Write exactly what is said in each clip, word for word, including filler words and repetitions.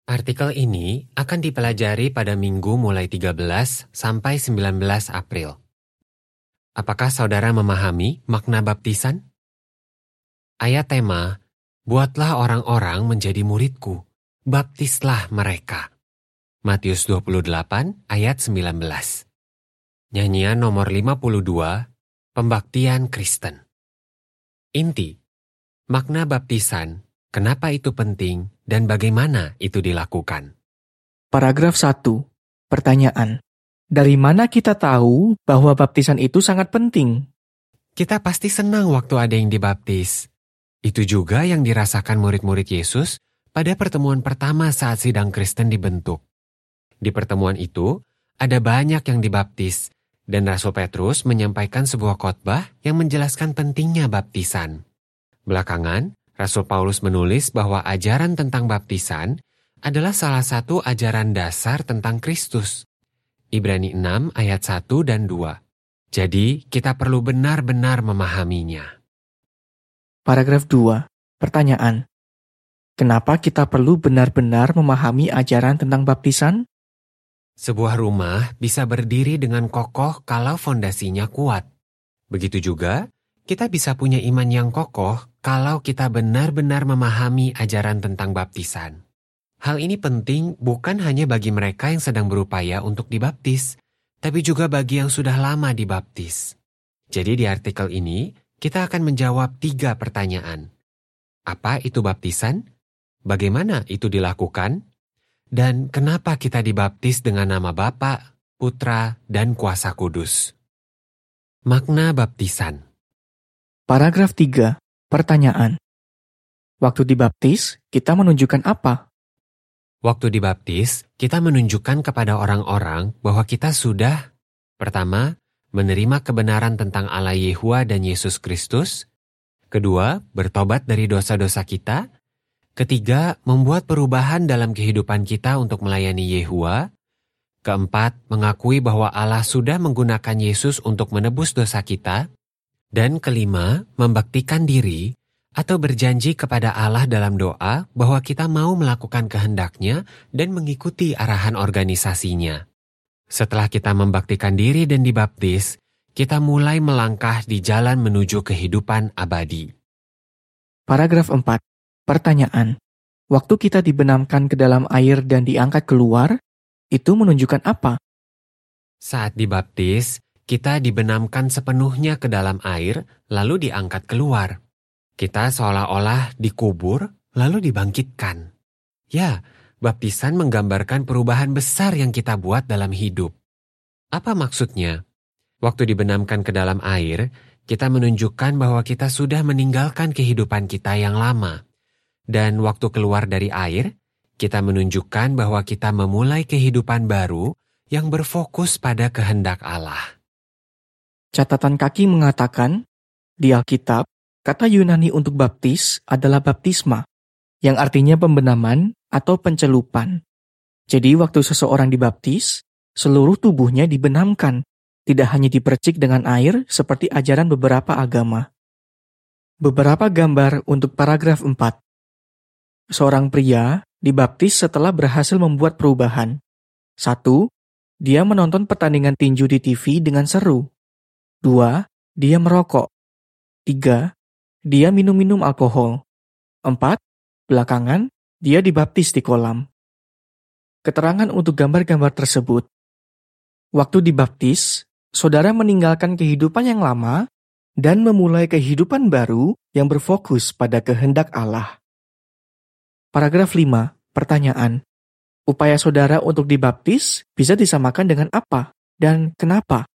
Artikel ini akan dipelajari pada minggu mulai tiga belas sampai sembilan belas April. Apakah saudara memahami makna baptisan? Ayat tema, buatlah orang-orang menjadi muridku, baptislah mereka. Matius dua puluh delapan ayat sembilan belas. Nyanyian nomor lima puluh dua, Pembaktian Kristen. Inti, makna baptisan, kenapa itu penting dan bagaimana itu dilakukan? Paragraf satu. Pertanyaan. Dari mana kita tahu bahwa baptisan itu sangat penting? Kita pasti senang waktu ada yang dibaptis. Itu juga yang dirasakan murid-murid Yesus pada pertemuan pertama saat sidang Kristen dibentuk. Di pertemuan itu, ada banyak yang dibaptis, dan Rasul Petrus menyampaikan sebuah khotbah yang menjelaskan pentingnya baptisan. Belakangan, Rasul Paulus menulis bahwa ajaran tentang baptisan adalah salah satu ajaran dasar tentang Kristus. Ibrani enam ayat satu dan dua. Jadi, kita perlu benar-benar memahaminya. Paragraf dua. Pertanyaan. Kenapa kita perlu benar-benar memahami ajaran tentang baptisan? Sebuah rumah bisa berdiri dengan kokoh kalau fondasinya kuat. Begitu juga, kita bisa punya iman yang kokoh kalau kita benar-benar memahami ajaran tentang baptisan. Hal ini penting bukan hanya bagi mereka yang sedang berupaya untuk dibaptis, tapi juga bagi yang sudah lama dibaptis. Jadi di artikel ini, kita akan menjawab tiga pertanyaan. Apa itu baptisan? Bagaimana itu dilakukan? Dan kenapa kita dibaptis dengan nama Bapa, Putra, dan Kuasa Kudus? Makna baptisan. Paragraf tiga. Pertanyaan. Waktu dibaptis, kita menunjukkan apa? Waktu dibaptis, kita menunjukkan kepada orang-orang bahwa kita sudah, pertama, menerima kebenaran tentang Allah Yehua dan Yesus Kristus. Kedua, bertobat dari dosa-dosa kita. Ketiga, membuat perubahan dalam kehidupan kita untuk melayani Yehua. Keempat, mengakui bahwa Allah sudah menggunakan Yesus untuk menebus dosa kita. Dan kelima, membaktikan diri atau berjanji kepada Allah dalam doa bahwa kita mau melakukan kehendaknya dan mengikuti arahan organisasinya. Setelah kita membaktikan diri dan dibaptis, kita mulai melangkah di jalan menuju kehidupan abadi. Paragraf empat. Pertanyaan. Waktu kita dibenamkan ke dalam air dan diangkat keluar, itu menunjukkan apa? Saat dibaptis, kita dibenamkan sepenuhnya ke dalam air, lalu diangkat keluar. Kita seolah-olah dikubur, lalu dibangkitkan. Ya, baptisan menggambarkan perubahan besar yang kita buat dalam hidup. Apa maksudnya? Waktu dibenamkan ke dalam air, kita menunjukkan bahwa kita sudah meninggalkan kehidupan kita yang lama. Dan waktu keluar dari air, kita menunjukkan bahwa kita memulai kehidupan baru yang berfokus pada kehendak Allah. Catatan kaki mengatakan, di Alkitab, kata Yunani untuk baptis adalah baptisma, yang artinya pembenaman atau pencelupan. Jadi waktu seseorang dibaptis, seluruh tubuhnya dibenamkan, tidak hanya dipercik dengan air seperti ajaran beberapa agama. Beberapa gambar untuk paragraf empat. Seorang pria dibaptis setelah berhasil membuat perubahan. Satu, dia menonton pertandingan tinju di T V dengan seru. Dua, dia merokok. Tiga, dia minum-minum alkohol. Empat, belakangan, dia dibaptis di kolam. Keterangan untuk gambar-gambar tersebut. Waktu dibaptis, saudara meninggalkan kehidupan yang lama dan memulai kehidupan baru yang berfokus pada kehendak Allah. Paragraf lima. Pertanyaan. Upaya saudara untuk dibaptis bisa disamakan dengan apa dan kenapa?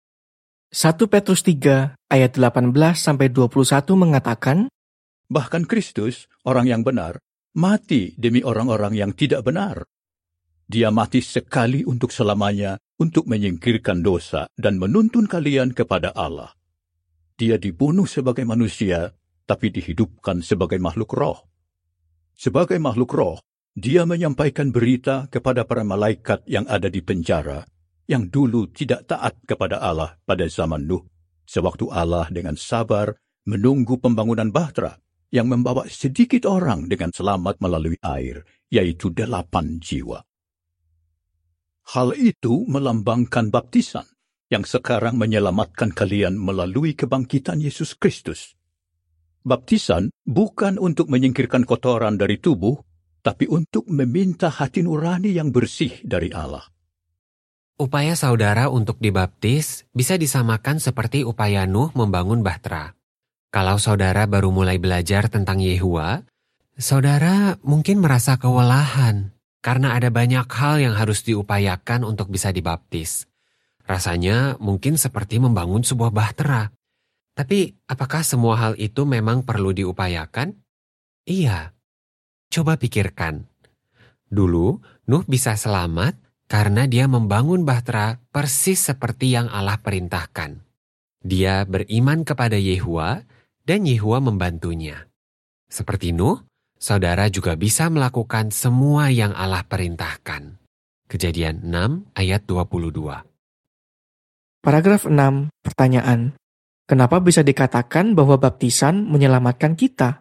satu Petrus tiga ayat delapan belas sampai dua puluh satu mengatakan, bahkan Kristus, orang yang benar, mati demi orang-orang yang tidak benar. Dia mati sekali untuk selamanya untuk menyingkirkan dosa dan menuntun kalian kepada Allah. Dia dibunuh sebagai manusia, tapi dihidupkan sebagai makhluk roh. Sebagai makhluk roh, dia menyampaikan berita kepada para malaikat yang ada di penjara, yang dulu tidak taat kepada Allah pada zaman Nuh, sewaktu Allah dengan sabar menunggu pembangunan Bahtera, yang membawa sedikit orang dengan selamat melalui air, yaitu delapan jiwa. Hal itu melambangkan baptisan yang sekarang menyelamatkan kalian melalui kebangkitan Yesus Kristus. Baptisan bukan untuk menyingkirkan kotoran dari tubuh, tapi untuk meminta hati nurani yang bersih dari Allah. Upaya saudara untuk dibaptis bisa disamakan seperti upaya Nuh membangun bahtera. Kalau saudara baru mulai belajar tentang Yehua, saudara mungkin merasa kewalahan karena ada banyak hal yang harus diupayakan untuk bisa dibaptis. Rasanya mungkin seperti membangun sebuah bahtera. Tapi apakah semua hal itu memang perlu diupayakan? Iya. Coba pikirkan. Dulu, Nuh bisa selamat karena dia membangun bahtera persis seperti yang Allah perintahkan. Dia beriman kepada Yehua dan Yehua membantunya. Seperti Nuh, saudara juga bisa melakukan semua yang Allah perintahkan. Kejadian enam ayat dua puluh dua. Paragraf enam, pertanyaan. Kenapa bisa dikatakan bahwa baptisan menyelamatkan kita?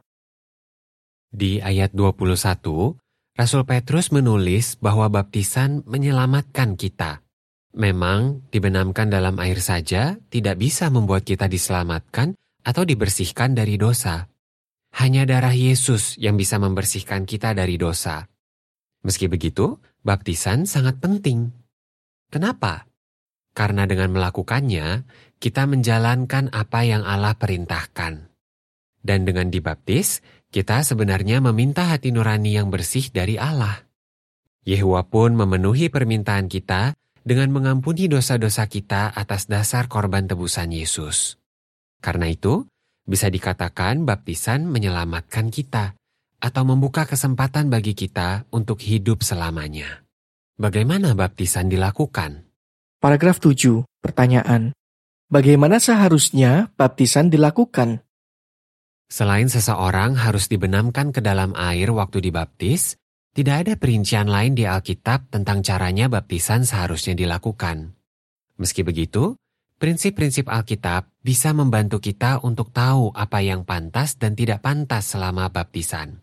Di ayat dua puluh satu, Rasul Petrus menulis bahwa baptisan menyelamatkan kita. Memang, dibenamkan dalam air saja tidak bisa membuat kita diselamatkan atau dibersihkan dari dosa. Hanya darah Yesus yang bisa membersihkan kita dari dosa. Meski begitu, baptisan sangat penting. Kenapa? Karena dengan melakukannya, kita menjalankan apa yang Allah perintahkan. Dan dengan dibaptis, kita sebenarnya meminta hati nurani yang bersih dari Allah. Yehua pun memenuhi permintaan kita dengan mengampuni dosa-dosa kita atas dasar korban tebusan Yesus. Karena itu, bisa dikatakan baptisan menyelamatkan kita atau membuka kesempatan bagi kita untuk hidup selamanya. Bagaimana baptisan dilakukan? Paragraf tujuh, pertanyaan. Bagaimana seharusnya baptisan dilakukan? Selain seseorang harus dibenamkan ke dalam air waktu dibaptis, tidak ada perincian lain di Alkitab tentang caranya baptisan seharusnya dilakukan. Meski begitu, prinsip-prinsip Alkitab bisa membantu kita untuk tahu apa yang pantas dan tidak pantas selama baptisan.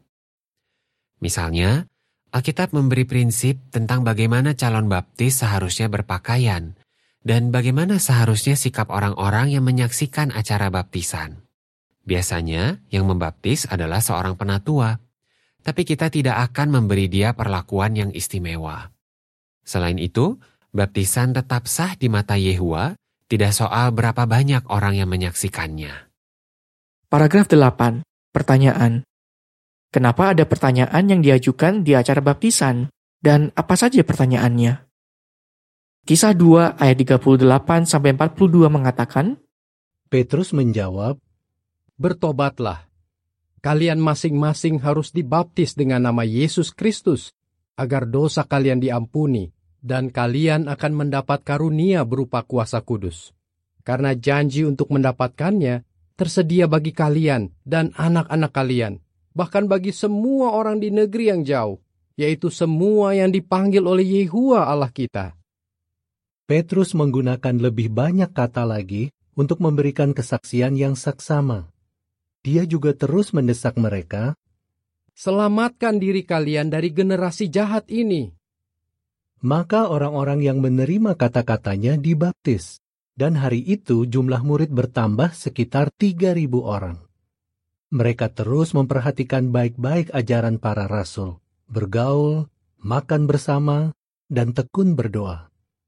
Misalnya, Alkitab memberi prinsip tentang bagaimana calon baptis seharusnya berpakaian dan bagaimana seharusnya sikap orang-orang yang menyaksikan acara baptisan. Biasanya, yang membaptis adalah seorang penatua, tapi kita tidak akan memberi dia perlakuan yang istimewa. Selain itu, baptisan tetap sah di mata Yehua, tidak soal berapa banyak orang yang menyaksikannya. Paragraf delapan, pertanyaan. Kenapa ada pertanyaan yang diajukan di acara baptisan? Dan apa saja pertanyaannya? Kisah dua ayat tiga puluh delapan sampai empat puluh dua mengatakan, Petrus menjawab, "Bertobatlah. Kalian masing-masing harus dibaptis dengan nama Yesus Kristus, agar dosa kalian diampuni, dan kalian akan mendapat karunia berupa kuasa kudus. Karena janji untuk mendapatkannya tersedia bagi kalian dan anak-anak kalian, bahkan bagi semua orang di negeri yang jauh, yaitu semua yang dipanggil oleh Yehua Allah kita." Petrus menggunakan lebih banyak kata lagi untuk memberikan kesaksian yang saksama. Dia juga terus mendesak mereka, "Selamatkan diri kalian dari generasi jahat ini." Maka orang-orang yang menerima kata-katanya dibaptis, dan hari itu jumlah murid bertambah sekitar tiga ribu orang. Mereka terus memperhatikan baik-baik ajaran para rasul, bergaul, makan bersama, dan tekun berdoa.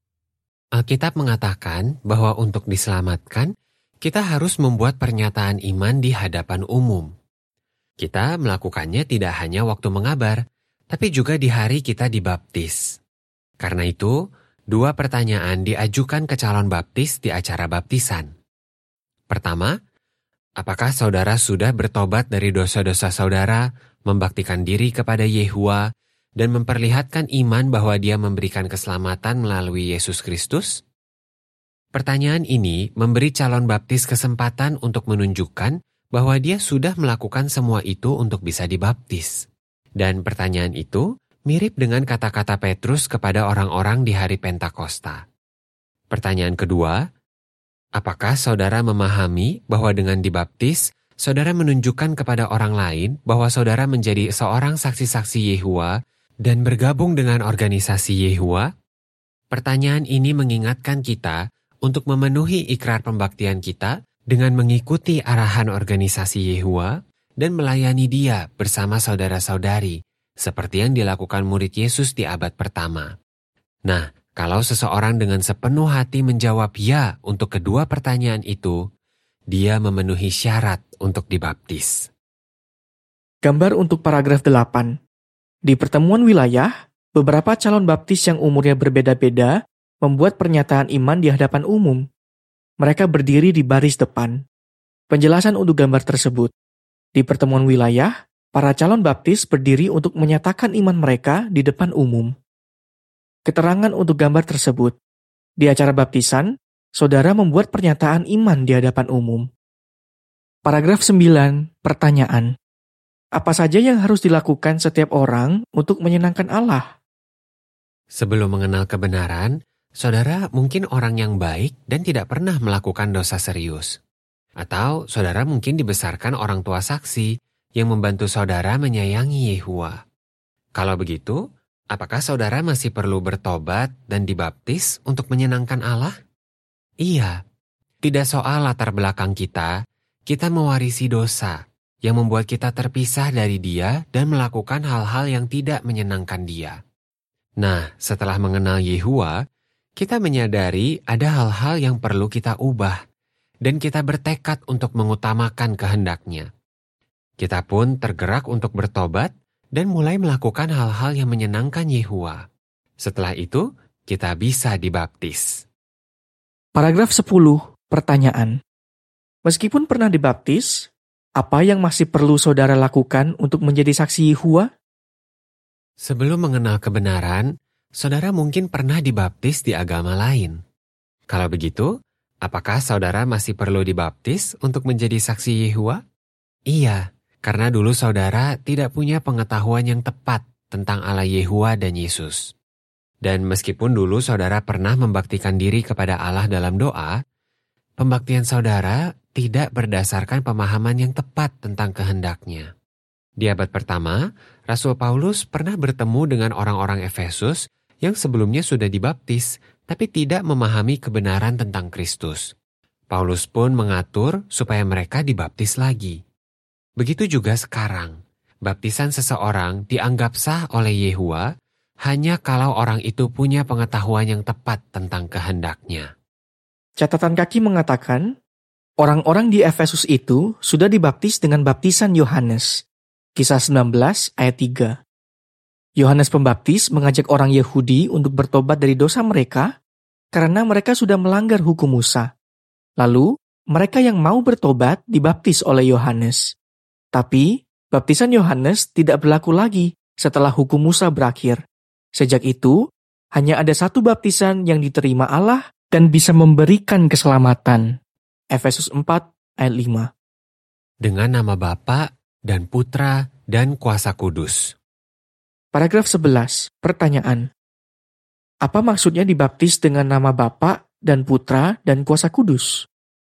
Alkitab mengatakan bahwa untuk diselamatkan, kita harus membuat pernyataan iman di hadapan umum. Kita melakukannya tidak hanya waktu mengabar, tapi juga di hari kita dibaptis. Karena itu, dua pertanyaan diajukan ke calon baptis di acara baptisan. Pertama, apakah saudara sudah bertobat dari dosa-dosa saudara, membaktikan diri kepada Yehua, dan memperlihatkan iman bahwa Dia memberikan keselamatan melalui Yesus Kristus? Pertanyaan ini memberi calon baptis kesempatan untuk menunjukkan bahwa dia sudah melakukan semua itu untuk bisa dibaptis. Dan pertanyaan itu mirip dengan kata-kata Petrus kepada orang-orang di hari Pentakosta. Pertanyaan kedua, apakah saudara memahami bahwa dengan dibaptis, saudara menunjukkan kepada orang lain bahwa saudara menjadi seorang saksi-saksi Yehua dan bergabung dengan organisasi Yehua? Pertanyaan ini mengingatkan kita untuk memenuhi ikrar pembaktian kita dengan mengikuti arahan organisasi Yehua dan melayani dia bersama saudara-saudari, seperti yang dilakukan murid Yesus di abad pertama. Nah, kalau seseorang dengan sepenuh hati menjawab ya untuk kedua pertanyaan itu, dia memenuhi syarat untuk dibaptis. Gambar untuk paragraf delapan. Di pertemuan wilayah, beberapa calon baptis yang umurnya berbeda-beda membuat pernyataan iman di hadapan umum. Mereka berdiri di baris depan. Penjelasan untuk gambar tersebut. Di pertemuan wilayah, para calon baptis berdiri untuk menyatakan iman mereka di depan umum. Keterangan untuk gambar tersebut. Di acara baptisan, saudara membuat pernyataan iman di hadapan umum. Paragraf sembilan, pertanyaan. Apa saja yang harus dilakukan setiap orang untuk menyenangkan Allah? Sebelum mengenal kebenaran, saudara mungkin orang yang baik dan tidak pernah melakukan dosa serius. Atau saudara mungkin dibesarkan orang tua saksi yang membantu saudara menyayangi Yehua. Kalau begitu, apakah saudara masih perlu bertobat dan dibaptis untuk menyenangkan Allah? Iya, tidak soal latar belakang kita, kita mewarisi dosa yang membuat kita terpisah dari Dia dan melakukan hal-hal yang tidak menyenangkan Dia. Nah, setelah mengenal Yehua, kita menyadari ada hal-hal yang perlu kita ubah, dan kita bertekad untuk mengutamakan kehendak-Nya. Kita pun tergerak untuk bertobat dan mulai melakukan hal-hal yang menyenangkan Yehua. Setelah itu, kita bisa dibaptis. Paragraf sepuluh, pertanyaan. Meskipun pernah dibaptis, apa yang masih perlu saudara lakukan untuk menjadi saksi Yehua? Sebelum mengenal kebenaran, saudara mungkin pernah dibaptis di agama lain. Kalau begitu, apakah saudara masih perlu dibaptis untuk menjadi saksi Yehua? Iya. Karena dulu saudara tidak punya pengetahuan yang tepat tentang Allah Yehua dan Yesus. Dan meskipun dulu saudara pernah membaktikan diri kepada Allah dalam doa, pembaktian saudara tidak berdasarkan pemahaman yang tepat tentang kehendak-Nya. Di abad pertama, Rasul Paulus pernah bertemu dengan orang-orang Efesus yang sebelumnya sudah dibaptis, tapi tidak memahami kebenaran tentang Kristus. Paulus pun mengatur supaya mereka dibaptis lagi. Begitu juga sekarang, baptisan seseorang dianggap sah oleh Yehua hanya kalau orang itu punya pengetahuan yang tepat tentang kehendak-Nya. Catatan kaki mengatakan, orang-orang di Efesus itu sudah dibaptis dengan baptisan Yohanes. Kisah sembilan belas ayat tiga. Yohanes Pembaptis mengajak orang Yahudi untuk bertobat dari dosa mereka karena mereka sudah melanggar hukum Musa. Lalu, mereka yang mau bertobat dibaptis oleh Yohanes. Tapi, baptisan Yohanes tidak berlaku lagi setelah hukum Musa berakhir. Sejak itu, hanya ada satu baptisan yang diterima Allah dan bisa memberikan keselamatan. Efesus empat ayat lima. Dengan nama Bapa dan Putra dan Kuasa Kudus. Paragraf sebelas, pertanyaan. Apa maksudnya dibaptis dengan nama Bapa dan Putra dan Kuasa Kudus?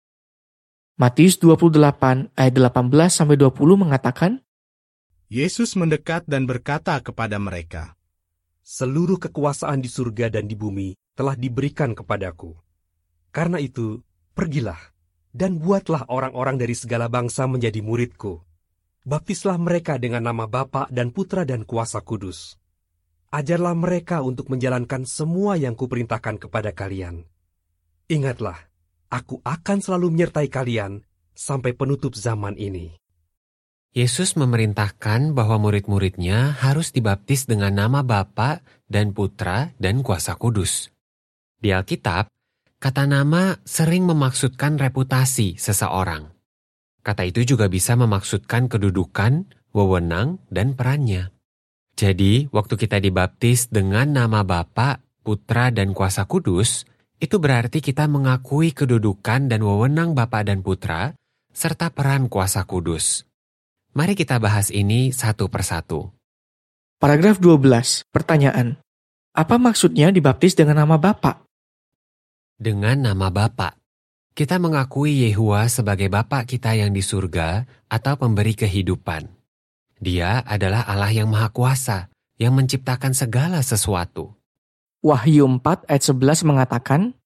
Matius dua puluh delapan ayat delapan belas sampai dua puluh mengatakan, Yesus mendekat dan berkata kepada mereka, Seluruh kekuasaan di surga dan di bumi telah diberikan kepadaku. Karena itu, pergilah dan buatlah orang-orang dari segala bangsa menjadi muridku. Baptislah mereka dengan nama Bapa dan Putra dan Kuasa Kudus. Ajarlah mereka untuk menjalankan semua yang kuperintahkan kepada kalian. Ingatlah, Aku akan selalu menyertai kalian sampai penutup zaman ini. Yesus memerintahkan bahwa murid-muridnya harus dibaptis dengan nama Bapa dan Putra dan Kuasa Kudus. Di Alkitab, kata nama sering memaksudkan reputasi seseorang. Kata itu juga bisa memaksudkan kedudukan, wewenang, dan perannya. Jadi, waktu kita dibaptis dengan nama Bapa, Putra, dan Kuasa Kudus, itu berarti kita mengakui kedudukan dan wewenang Bapa dan Putra, serta peran Kuasa Kudus. Mari kita bahas ini satu persatu. Paragraf dua belas, pertanyaan. Apa maksudnya dibaptis dengan nama Bapa? Dengan nama Bapa. Kita mengakui Yehua sebagai Bapa kita yang di surga atau pemberi kehidupan. Dia adalah Allah yang Maha Kuasa, yang menciptakan segala sesuatu. Wahyu empat ayat sebelas mengatakan,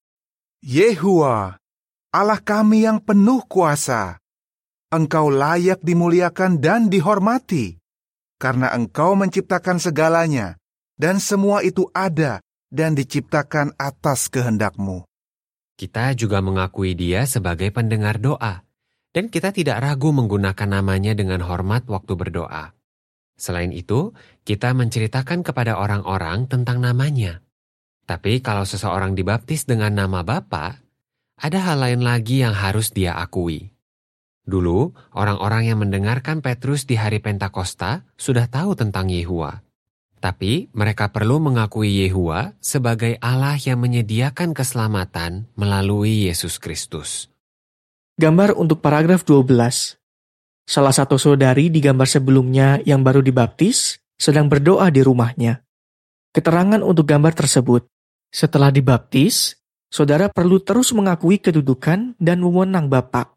Yehua, Allah kami yang penuh kuasa, Engkau layak dimuliakan dan dihormati, karena Engkau menciptakan segalanya, dan semua itu ada dan diciptakan atas kehendak-Mu. Kita juga mengakui Dia sebagai pendengar doa, dan kita tidak ragu menggunakan namanya dengan hormat waktu berdoa. Selain itu, kita menceritakan kepada orang-orang tentang namanya. Tapi kalau seseorang dibaptis dengan nama Bapa, ada hal lain lagi yang harus dia akui. Dulu, orang-orang yang mendengarkan Petrus di hari Pentakosta sudah tahu tentang Yehua. Tapi mereka perlu mengakui Yehua sebagai Allah yang menyediakan keselamatan melalui Yesus Kristus. Gambar untuk paragraf dua belas. Salah satu saudari di gambar sebelumnya yang baru dibaptis sedang berdoa di rumahnya. Keterangan untuk gambar tersebut. Setelah dibaptis, saudara perlu terus mengakui kedudukan dan wewenang Bapa.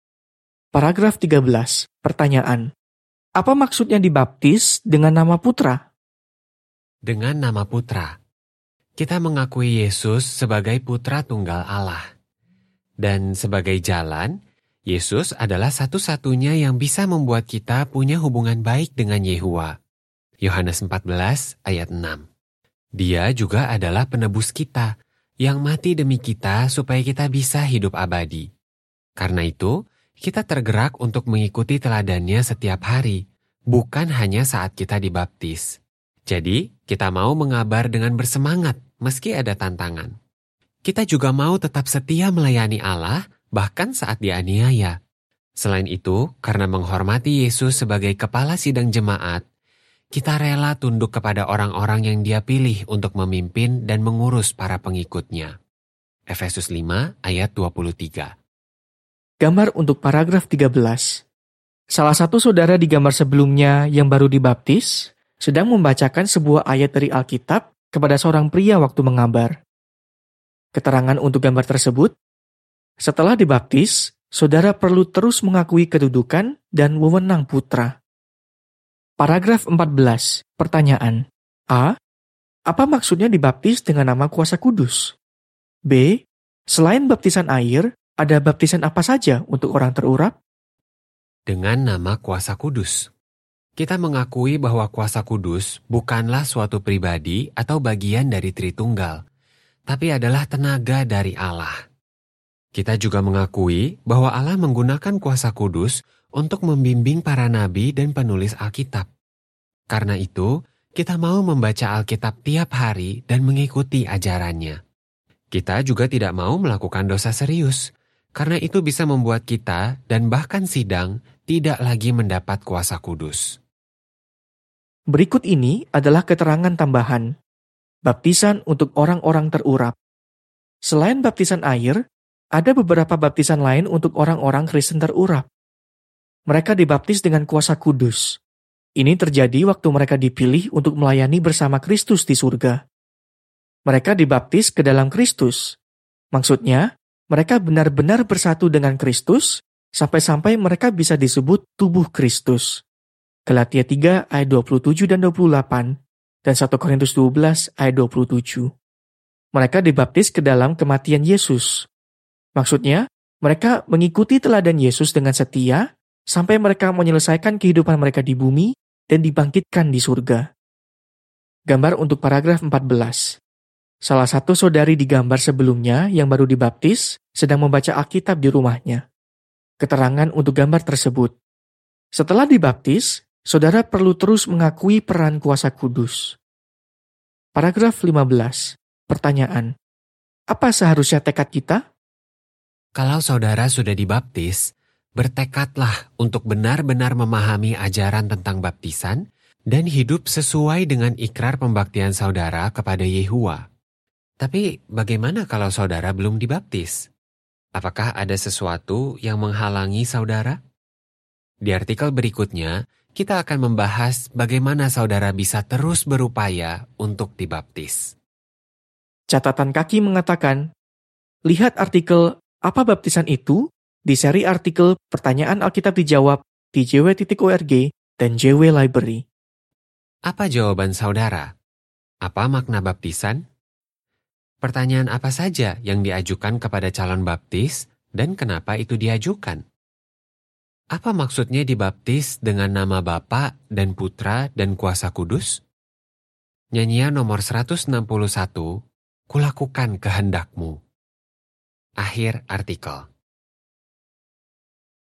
Paragraf tiga belas. Pertanyaan. Apa maksudnya dibaptis dengan nama Putra? Dengan nama Putra, kita mengakui Yesus sebagai Putra Tunggal Allah. Dan sebagai jalan, Yesus adalah satu-satunya yang bisa membuat kita punya hubungan baik dengan Yehua. Yohanes empat belas ayat enam. Dia juga adalah penebus kita, yang mati demi kita supaya kita bisa hidup abadi. Karena itu, kita tergerak untuk mengikuti teladannya setiap hari, bukan hanya saat kita dibaptis. Jadi, kita mau mengabar dengan bersemangat meski ada tantangan. Kita juga mau tetap setia melayani Allah, bahkan saat dianiaya. Selain itu, karena menghormati Yesus sebagai kepala sidang jemaat, kita rela tunduk kepada orang-orang yang Dia pilih untuk memimpin dan mengurus para pengikutnya. Efesus lima ayat dua puluh tiga. Gambar untuk paragraf tiga belas. Salah satu saudara di gambar sebelumnya yang baru dibaptis sedang membacakan sebuah ayat dari Alkitab kepada seorang pria waktu mengabar. Keterangan untuk gambar tersebut, setelah dibaptis, saudara perlu terus mengakui kedudukan dan wewenang Putra. Paragraf empat belas. Pertanyaan. A. Apa maksudnya dibaptis dengan nama kuasa kudus? B. Selain baptisan air, ada baptisan apa saja untuk orang terurap? Dengan nama kuasa kudus. Kita mengakui bahwa kuasa kudus bukanlah suatu pribadi atau bagian dari Tritunggal, tapi adalah tenaga dari Allah. Kita juga mengakui bahwa Allah menggunakan kuasa kudus untuk membimbing para nabi dan penulis Alkitab. Karena itu, kita mau membaca Alkitab tiap hari dan mengikuti ajarannya. Kita juga tidak mau melakukan dosa serius, karena itu bisa membuat kita dan bahkan sidang tidak lagi mendapat kuasa kudus. Berikut ini adalah keterangan tambahan. Baptisan untuk orang-orang terurap. Selain baptisan air, ada beberapa baptisan lain untuk orang-orang Kristen terurap. Mereka dibaptis dengan kuasa kudus. Ini terjadi waktu mereka dipilih untuk melayani bersama Kristus di surga. Mereka dibaptis ke dalam Kristus. Maksudnya, mereka benar-benar bersatu dengan Kristus sampai-sampai mereka bisa disebut tubuh Kristus. Galatia tiga ayat dua puluh tujuh dan dua puluh delapan dan satu Korintus dua belas ayat dua puluh tujuh. Mereka dibaptis ke dalam kematian Yesus. Maksudnya, mereka mengikuti teladan Yesus dengan setia sampai mereka menyelesaikan kehidupan mereka di bumi dan dibangkitkan di surga. Gambar untuk paragraf empat belas. Salah satu saudari di gambar sebelumnya yang baru dibaptis sedang membaca Alkitab di rumahnya. Keterangan untuk gambar tersebut. Setelah dibaptis, saudara perlu terus mengakui peran kuasa kudus. Paragraf lima belas. Pertanyaan. Apa seharusnya tekad kita? Kalau saudara sudah dibaptis, bertekadlah untuk benar-benar memahami ajaran tentang baptisan dan hidup sesuai dengan ikrar pembaktian saudara kepada Yehua. Tapi bagaimana kalau saudara belum dibaptis? Apakah ada sesuatu yang menghalangi saudara? Di artikel berikutnya, kita akan membahas bagaimana saudara bisa terus berupaya untuk dibaptis. Catatan kaki mengatakan, lihat artikel Apa baptisan itu? Di seri artikel Pertanyaan Alkitab Dijawab di j w titik org dan J W Library. Apa jawaban saudara? Apa makna baptisan? Pertanyaan apa saja yang diajukan kepada calon baptis dan kenapa itu diajukan? Apa maksudnya dibaptis dengan nama Bapa dan Putra dan Kuasa Kudus? Nyanyian nomor seratus enam puluh satu, Kulakukan kehendakmu. Akhir artikel.